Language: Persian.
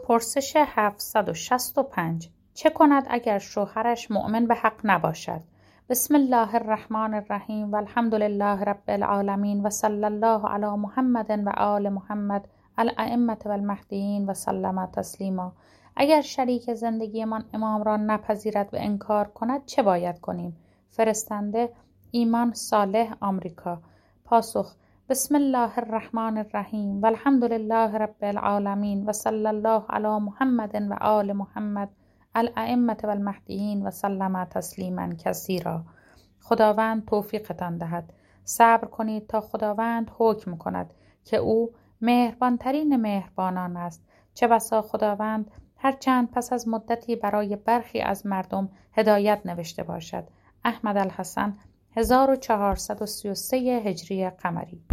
پرسش 765 چه کند اگر شوهرش مؤمن به حق نباشد؟ بسم الله الرحمن الرحیم و الحمد لله رب العالمین و صلی الله علی محمد و آل محمد الائمة و المهدیین و سلم تسلیما. اگر شریک زندگیمان امام را نپذیرد و انکار کند چه باید کنیم؟ فرستنده: ایمان صالح، آمریکا. پاسخ: بسم الله الرحمن الرحیم و الحمد لله رب العالمین و صلی الله علی محمد و آل محمد الائمة و المهدیین و سلم تسلیما کثیرا. خداوند توفیقتان دهد. صبر کنید تا خداوند حکم کند که او مهربانترین مهربانان است. چه بسا خداوند هرچند پس از مدتی برای برخی از مردم هدایت نوشته باشد. احمد الحسن 1433 هجری قمری.